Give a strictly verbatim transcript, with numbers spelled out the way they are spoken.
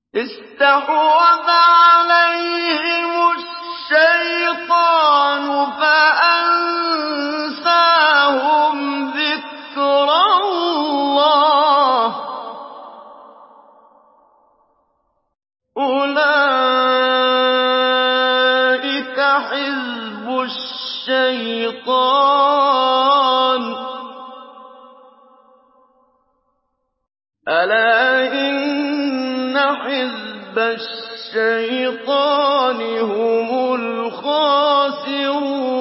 اسْتَحْوَذَ عَلَيْهِمُ الشَّيْطَانُ فَأَنسَاهُمْ ذِكْرَ اللَّهِ ۚ أُولَٰئِكَ حِزْبُ الشَّيْطَانِ ۚ أَلَا إِنَّ حِزْبَ الشَّيْطَانِ هُمُ الْخَاسِرُونَ